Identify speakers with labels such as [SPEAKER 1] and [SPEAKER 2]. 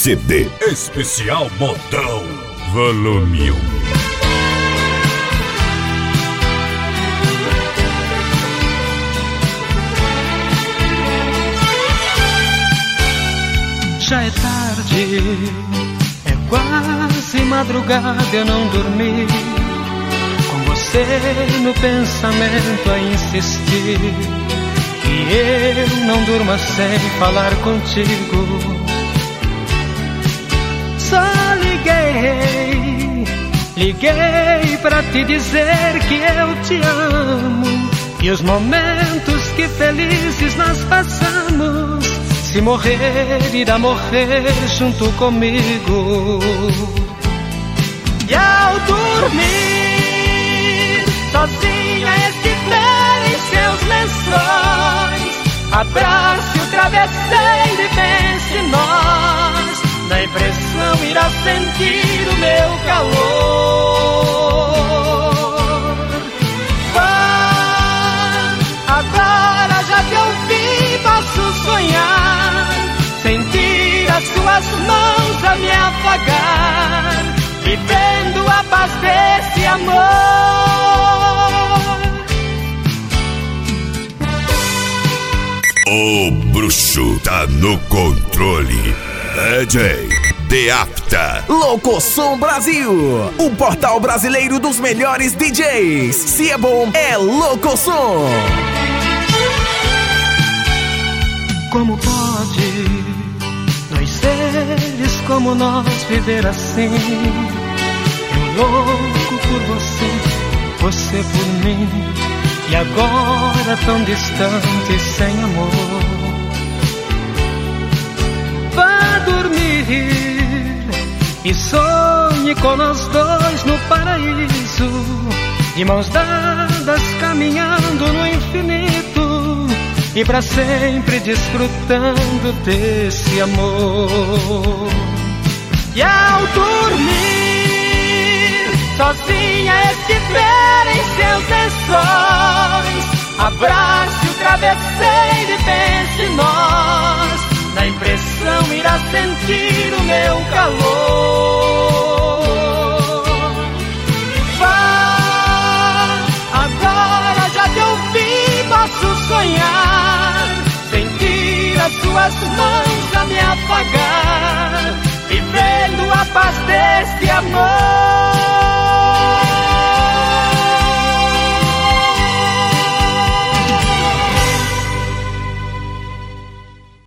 [SPEAKER 1] CD Especial Modão Volume 1.
[SPEAKER 2] Já é tarde, é quase madrugada, eu não dormi, com você no pensamento a insistir, e eu não durmo sem falar contigo. Só liguei pra te dizer que eu te amo, e os momentos que felizes nós passamos, se morrer, irá morrer junto comigo. E ao dormir, sozinha estiver em seus lençóis, abrace o travesseiro e pense nós, na impressão irá sentir o meu calor. Vá, agora já te ouvi, posso sonhar, sentir as suas mãos a me afagar, vivendo a paz desse amor.
[SPEAKER 1] O bruxo tá no controle. DJ The Apta.
[SPEAKER 3] Locosom Brasil, o portal brasileiro dos melhores DJs. Se é bom, é Locosom.
[SPEAKER 2] Como pode dois seres como nós viver assim? Eu louco por você, você por mim, e agora tão distante, sem amor. Vá dormir e sonhe com nós dois no paraíso, de mãos dadas caminhando no infinito, e pra sempre desfrutando desse amor. E ao dormir, sozinha estiver em seus lençóis, abrace o travesseiro e pense nós, na impressão irá sentir o meu calor. Vá, agora já te ouvi, posso sonhar, sentir as suas mãos a me afagar, vivendo a paz deste amor.